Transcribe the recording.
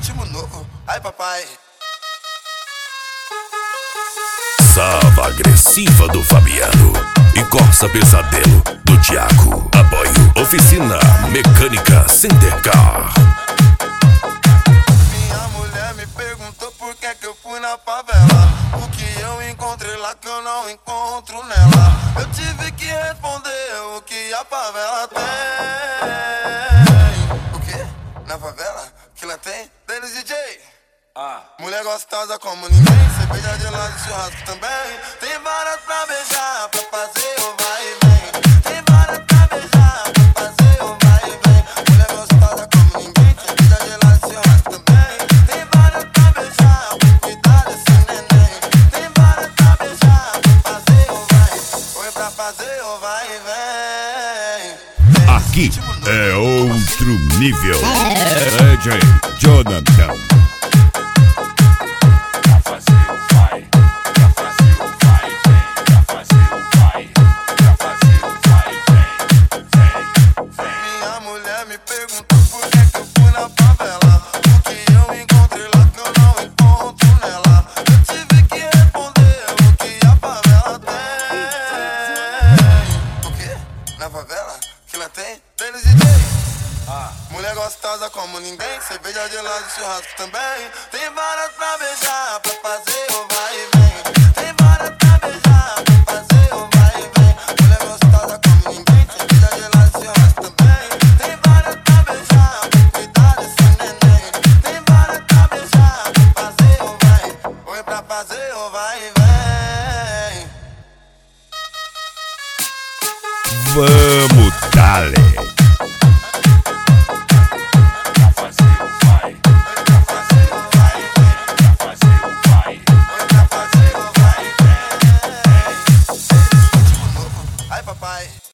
ritmo novo, ai papai. Sava agressiva do Fabiano e Corsa Pesadelo do Thiago. Apoio Oficina Mecânica Centercar. Minha mulher me perguntou por que eu fui na favela. O que eu encontrei lá que eu não encontro nela. Eu tive que responder o que a favela tem. O quê? Na favela? Que lá tem? Deles DJ. Mulher gostosa como ninguém, cerveja gelada e churrasco também. Tem várias pra beijar, pra fazer o vai e vem. Tem várias pra beijar, pra fazer o vai e vem. Mulher gostosa como ninguém, cerveja gelada e churrasco também. Tem várias pra beijar, pra cuidar desse neném. Tem várias pra beijar, pra fazer o vai. Oi, pra fazer o vai e vem. Aqui é outro nível. DJ Jonathan. Minha mulher me perguntou por que eu fui na favela. O que eu encontrei lá que eu não encontro nela. Eu tive que responder o que a favela tem. O quê? Na favela? Que lá tem? Deles DJ. Mulher gostosa como ninguém, cerveja gelada e churrasco também. Tem várias pra beijar, pra fazer o vai e vem. Tem várias pra beijar, pra fazer o vai e vem. Mulher gostosa como ninguém, cerveja gelada e churrasco também. Tem várias pra beijar, pra cuidar desse neném. Tem várias pra beijar, pra fazer o vai. Oi, pra fazer o vai e vem. Vamos, dale.